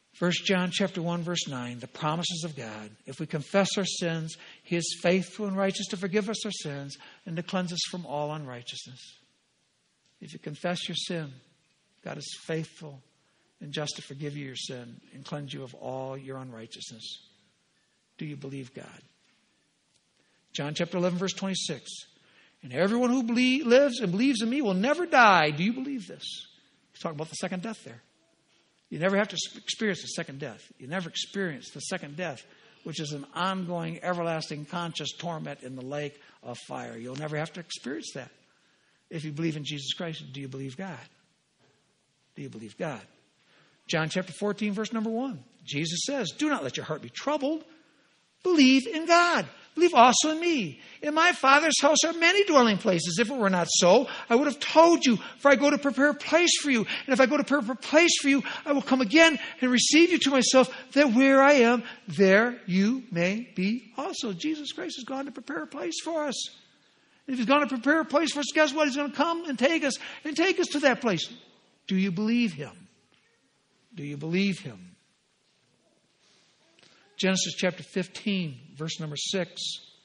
1 John chapter 1, verse 9, the promises of God. If we confess our sins, He is faithful and righteous to forgive us our sins and to cleanse us from all unrighteousness. If you confess your sin, God is faithful and just to forgive you your sin and cleanse you of all your unrighteousness. Do you believe God? John chapter 11, verse 26. And everyone who lives and believes in me will never die. Do you believe this? He's talking about the second death there. You never have to experience the second death. You never experience the second death, which is an ongoing, everlasting, conscious torment in the lake of fire. You'll never have to experience that. If you believe in Jesus Christ, do you believe God? Do you believe God? John chapter 14, verse number 1. Jesus says, do not let your heart be troubled. Believe in God. Believe also in me. In my Father's house are many dwelling places. If it were not so, I would have told you, for I go to prepare a place for you. And if I go to prepare a place for you, I will come again and receive you to myself, that where I am, there you may be also. Jesus Christ has gone to prepare a place for us. And if He's gone to prepare a place for us, guess what? He's going to come and take us to that place. Do you believe Him? Do you believe Him? Genesis chapter 15, verse number 6.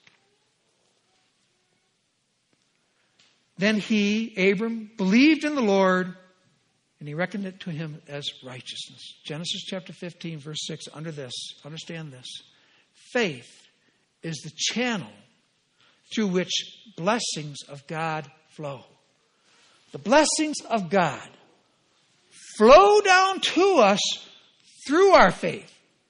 Then he, Abram, believed in the Lord, and He reckoned it to him as righteousness. Genesis chapter 15, verse 6. Understand this. Faith is the channel through which blessings of God flow. The blessings of God flow down to us through our faith.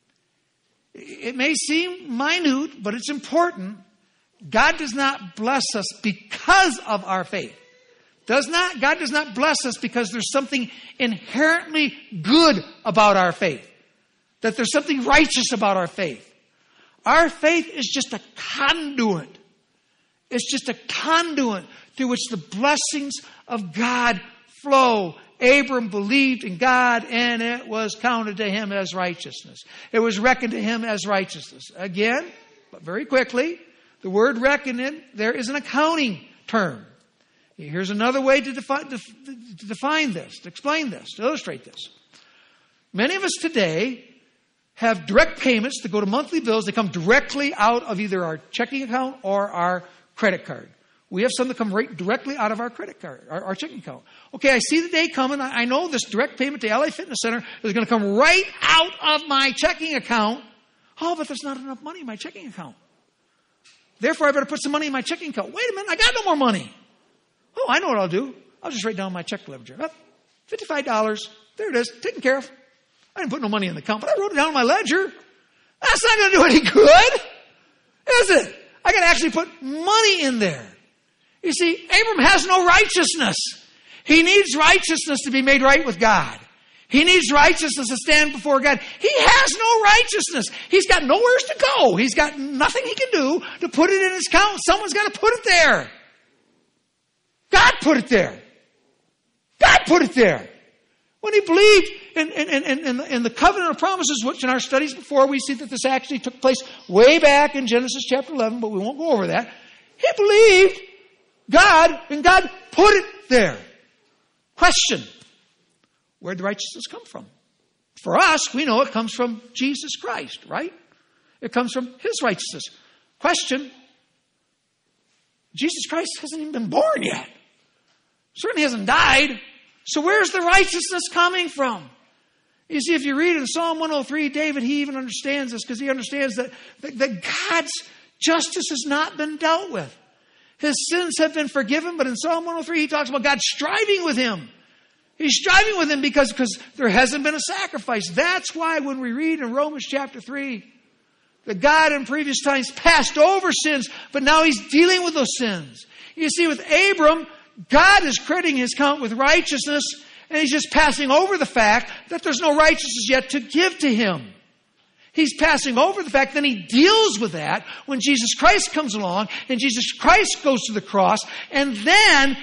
It may seem minute, but it's important. God does not bless us because of our faith. God does not bless us because there's something inherently good about our faith. That there's something righteous about our faith. Our faith is just a conduit. It's just a conduit through which the blessings of God flow. Abram believed in God, and it was counted to him as righteousness. It was reckoned to him as righteousness. Again, but very quickly, the word reckoning, there is an accounting term. Here's another way to define this, to explain this, to illustrate this. Many of us today have direct payments that go to monthly bills that come directly out of either our checking account or our credit card. We have some that come right directly out of our credit card, our checking account. Okay, I see the day coming. I know this direct payment to LA Fitness Center is going to come right out of my checking account. Oh, but there's not enough money in my checking account. Therefore, I better put some money in my checking account. Wait a minute, I got no more money. Oh, I know what I'll do. I'll just write down my check ledger. $55. There it is, taken care of. I didn't put no money in the account, but I wrote it down in my ledger. That's not going to do any good, is it? I got to actually put money in there. You see, Abram has no righteousness. He needs righteousness to be made right with God. He needs righteousness to stand before God. He has no righteousness. He's got nowhere to go. He's got nothing he can do to put it in his account. Someone's got to put it there. God put it there. God put it there. When he believed in the covenant of promises, which in our studies before, we see that this actually took place way back in Genesis chapter 11, but we won't go over that. He believed God, and God put it there. Question: where'd the righteousness come from? For us, we know it comes from Jesus Christ, right? It comes from His righteousness. Question: Jesus Christ hasn't even been born yet. Certainly hasn't died. So where's the righteousness coming from? You see, if you read in Psalm 103, David, he even understands this because he understands that God's justice has not been dealt with. His sins have been forgiven, but in Psalm 103, he talks about God striving with him. He's striving with him because there hasn't been a sacrifice. That's why when we read in Romans chapter 3, that God in previous times passed over sins, but now He's dealing with those sins. You see, with Abram, God is crediting his account with righteousness, and He's just passing over the fact that there's no righteousness yet to give to him. He's passing over the fact, then He deals with that when Jesus Christ comes along and Jesus Christ goes to the cross, and then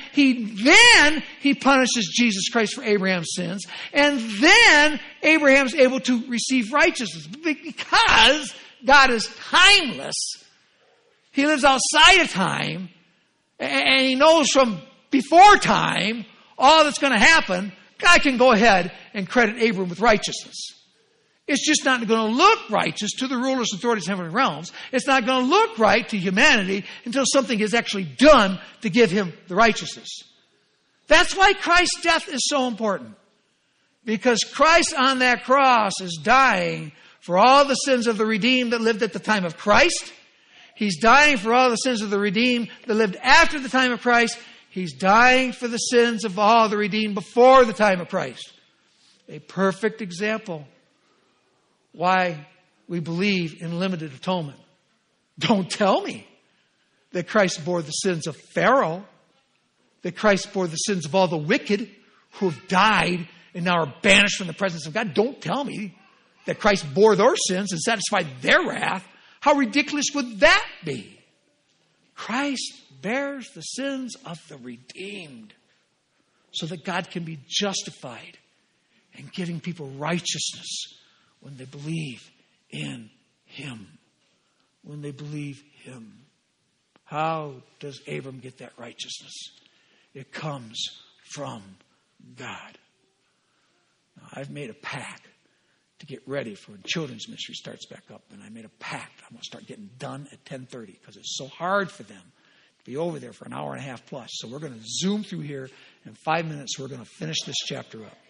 He punishes Jesus Christ for Abraham's sins, and then Abraham's able to receive righteousness. Because God is timeless, He lives outside of time, and He knows from before time all that's going to happen. God can go ahead and credit Abram with righteousness. It's just not going to look righteous to the rulers and authorities in heavenly realms. It's not going to look right to humanity until something is actually done to give him the righteousness. That's why Christ's death is so important. Because Christ on that cross is dying for all the sins of the redeemed that lived at the time of Christ. He's dying for all the sins of the redeemed that lived after the time of Christ. He's dying for the sins of all the redeemed before the time of Christ. A perfect example why we believe in limited atonement. Don't tell me that Christ bore the sins of Pharaoh, that Christ bore the sins of all the wicked who have died and now are banished from the presence of God. Don't tell me that Christ bore their sins and satisfied their wrath. How ridiculous would that be? Christ bears the sins of the redeemed so that God can be justified in giving people righteousness when they believe in him. When they believe him. How does Abram get that righteousness? It comes from God. Now, I've made a pact to get ready for when children's ministry starts back up. And I made a pact. I'm going to start getting done at 10:30 because it's so hard for them to be over there for an hour and a half plus. So we're going to zoom through here. In 5 minutes, we're going to finish this chapter up.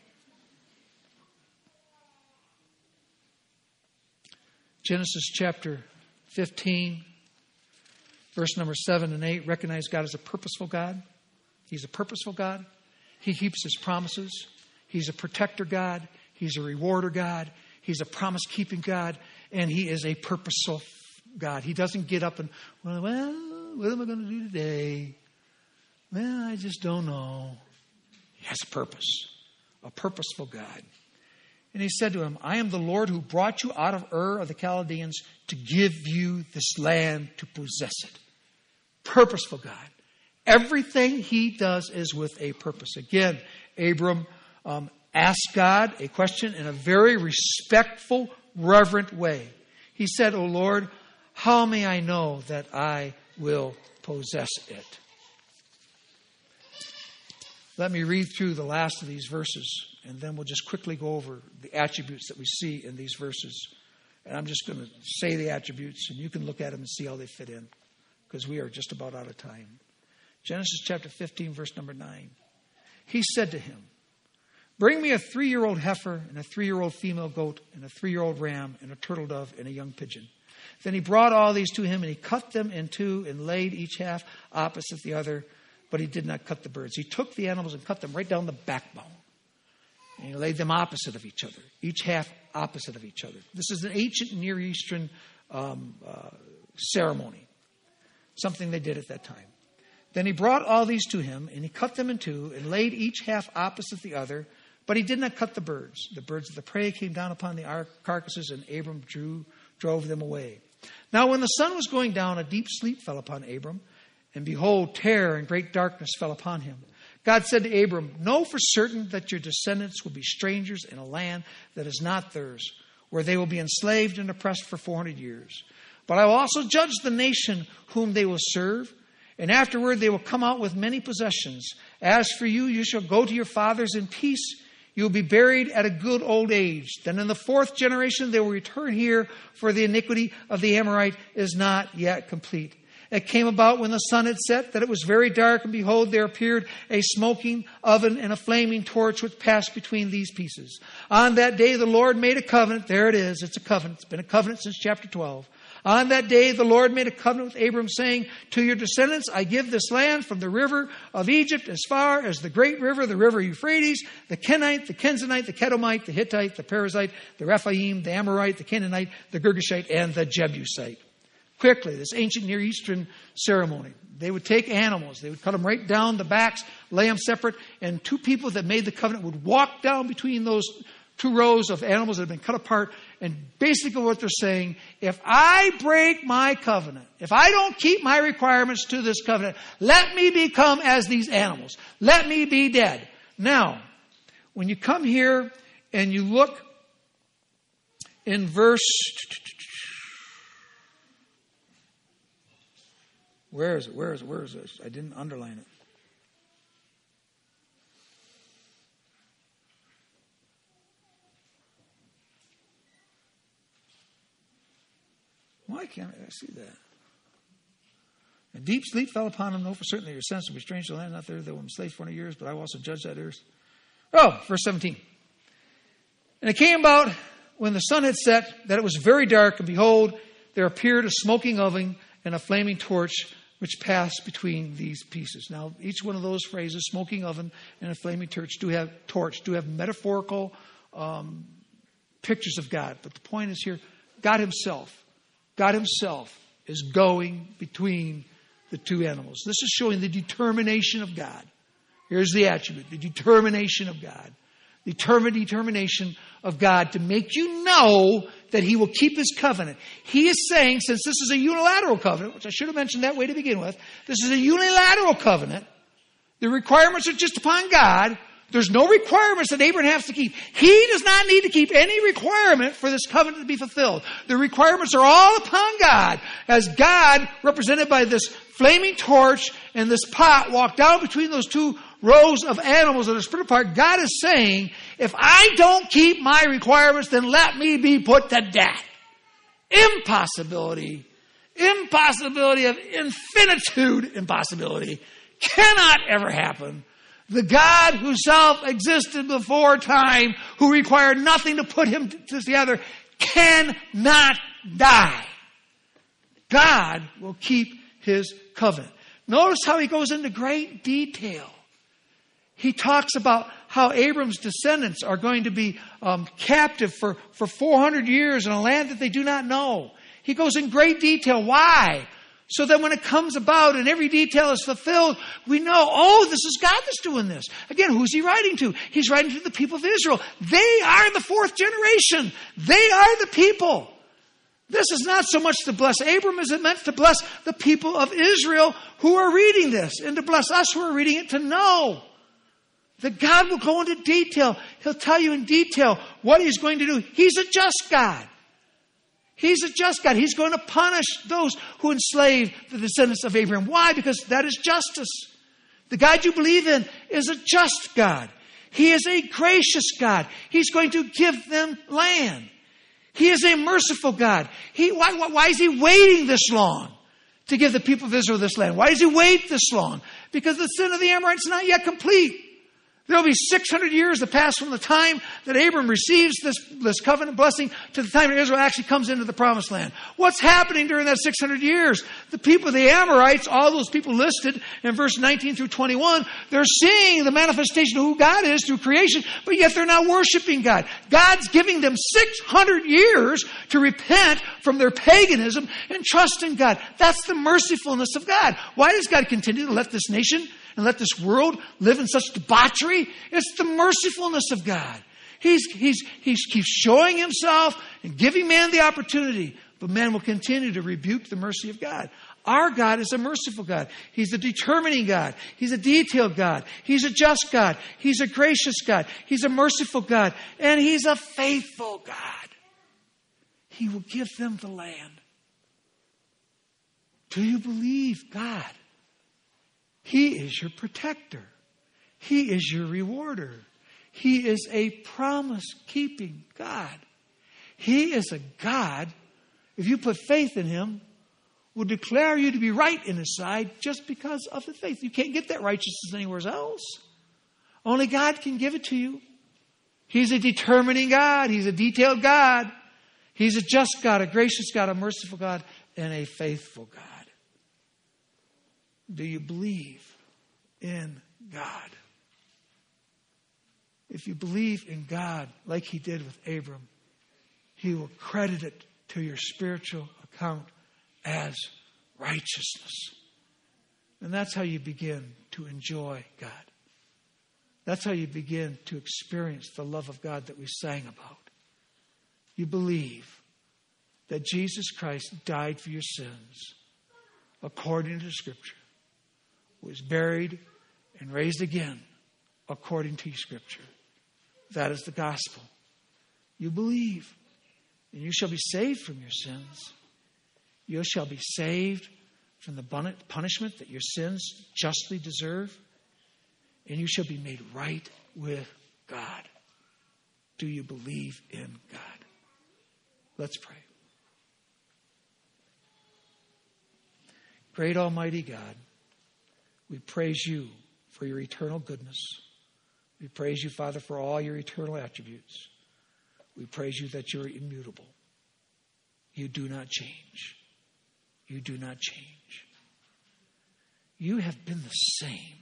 Genesis chapter 15, verse number 7 and 8. Recognize God as a purposeful God. He's a purposeful God. He keeps his promises. He's a protector God. He's a rewarder God. He's a promise-keeping God. And he is a purposeful God. He doesn't get up and, well, what am I going to do today? Well, I just don't know. He has a purpose. A purposeful God. And he said to him, I am the Lord who brought you out of Ur of the Chaldeans to give you this land to possess it. Purposeful God. Everything he does is with a purpose. Again, Abram asked God a question in a very respectful, reverent way. He said, O Lord, how may I know that I will possess it? Let me read through the last of these verses, and then we'll just quickly go over the attributes that we see in these verses. And I'm just going to say the attributes, and you can look at them and see how they fit in, because we are just about out of time. Genesis chapter 15, verse number 9. He said to him, bring me a 3-year-old heifer and a 3-year-old female goat and a 3-year-old ram and a turtle dove and a young pigeon. Then he brought all these to him, and he cut them in two and laid each half opposite the other, but he did not cut the birds. He took the animals and cut them right down the backbone. And he laid them opposite of each other, each half opposite of each other. This is an ancient Near Eastern ceremony, something they did at that time. Then he brought all these to him, and he cut them in two and laid each half opposite the other, but he did not cut the birds. The birds of the prey came down upon the carcasses, and Abram drove them away. Now when the sun was going down, a deep sleep fell upon Abram, and behold, terror and great darkness fell upon him. God said to Abram, know for certain that your descendants will be strangers in a land that is not theirs, where they will be enslaved and oppressed for 400 years. But I will also judge the nation whom they will serve, and afterward they will come out with many possessions. As for you, you shall go to your fathers in peace. You will be buried at a good old age. Then in the 4th generation they will return here, for the iniquity of the Amorite is not yet complete. It came about when the sun had set that it was very dark, and behold, there appeared a smoking oven and a flaming torch which passed between these pieces. On that day the Lord made a covenant. There it is. It's a covenant. It's been a covenant since chapter 12. On that day the Lord made a covenant with Abram, saying, to your descendants I give this land from the river of Egypt as far as the great river, the river Euphrates, the Kenite, the Kenzanite, the Kedomite, the Hittite, the Perizzite, the Rephaim, the Amorite, the Canaanite, the Girgashite, and the Jebusite. Quickly, this ancient Near Eastern ceremony. They would take animals. They would cut them right down the backs, lay them separate, and two people that made the covenant would walk down between those two rows of animals that had been cut apart. And basically what they're saying, if I break my covenant, if I don't keep my requirements to this covenant, let me become as these animals. Let me be dead. Now, when you come here and you look in verse... Where is it? I didn't underline it. why can't I see that? A deep sleep fell upon him. Know for certain that your sons will be strange to the land, not there. They will be slaves 400 years, but I will also judge that earth. Oh, verse 17. And it came about when the sun had set that it was very dark, and behold, there appeared a smoking oven and a flaming torch which passed between these pieces. Now, each one of those phrases, smoking oven and a flaming torch, do have metaphorical pictures of God. But the point is here, God Himself is going between the two animals. This is showing the determination of God. Here's the attribute, the determination of God. Determination of God to make you know that He will keep His covenant. He is saying, since this is a unilateral covenant, which I should have mentioned that way to begin with, this is a unilateral covenant. The requirements are just upon God. There's no requirements that Abraham has to keep. He does not need to keep any requirement for this covenant to be fulfilled. The requirements are all upon God. As God, represented by this flaming torch and this pot, walked down between those two rows of animals that are split apart, God is saying, if I don't keep my requirements, then let me be put to death. Impossibility of infinitude impossibility cannot ever happen. The God who self-existed before time, who required nothing to put Him together, cannot die. God will keep His covenant. Notice how He goes into great detail. He talks about how Abram's descendants are going to be captive for 400 years in a land that they do not know. He goes in great detail. Why? So that when it comes about and every detail is fulfilled, we know, this is God that's doing this. Again, who's He writing to? He's writing to the people of Israel. They are the fourth generation. They are the people. This is not so much to bless Abram as it meant to bless the people of Israel who are reading this, and to bless us who are reading it to know that God will go into detail. He'll tell you in detail what He's going to do. He's a just God. He's a just God. He's going to punish those who enslave the descendants of Abraham. Why? Because that is justice. The God you believe in is a just God. He is a gracious God. He's going to give them land. He is a merciful God. Why is He waiting this long to give the people of Israel this land? Why does He wait this long? Because the sin of the Amorites is not yet complete. There will be 600 years that pass from the time that Abram receives this covenant blessing to the time that Israel actually comes into the promised land. What's happening during that 600 years? The people of the Amorites, all those people listed in verse 19 through 21, they're seeing the manifestation of who God is through creation, but yet they're not worshiping God. God's giving them 600 years to repent from their paganism and trust in God. That's the mercifulness of God. Why does God continue to let this nation and let this world live in such debauchery? It's the mercifulness of God. He keeps showing Himself and giving man the opportunity, but man will continue to rebuke the mercy of God. Our God is a merciful God. He's a determining God. He's a detailed God. He's a just God. He's a gracious God. He's a merciful God. And He's a faithful God. He will give them the land. Do you believe God? He is your protector. He is your rewarder. He is a promise-keeping God. He is a God, if you put faith in Him, will declare you to be right in His sight just because of the faith. You can't get that righteousness anywhere else. Only God can give it to you. He's a determining God. He's a detailed God. He's a just God, a gracious God, a merciful God, and a faithful God. Do you believe in God? If you believe in God like He did with Abram, He will credit it to your spiritual account as righteousness. And that's how you begin to enjoy God. That's how you begin to experience the love of God that we sang about. You believe that Jesus Christ died for your sins according to Scripture, was buried and raised again according to Scripture. That is the gospel. You believe, and you shall be saved from your sins. You shall be saved from the punishment that your sins justly deserve, and you shall be made right with God. Do you believe in God? Let's pray. Great Almighty God, we praise you for your eternal goodness. We praise you, Father, for all your eternal attributes. We praise you that you're immutable. You do not change. You do not change. You have been the same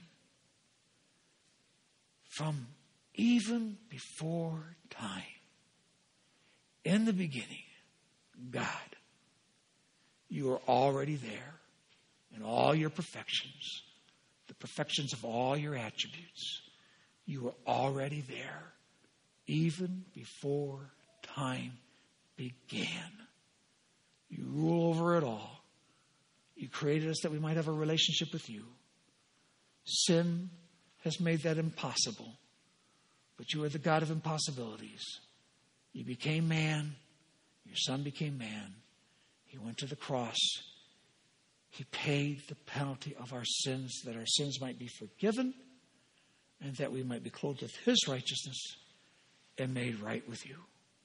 from even before time. In the beginning, God, you are already there in all your perfections, the perfections of all your attributes. You are already there even before time began. You rule over it all. You created us that we might have a relationship with you. Sin has made that impossible. But you are the God of impossibilities. You became man. Your Son became man. He went to the cross. He paid the penalty of our sins, that our sins might be forgiven and that we might be clothed with his righteousness and made right with you.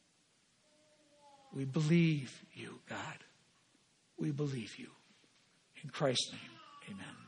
We believe you, God. We believe you. In Christ's name, amen.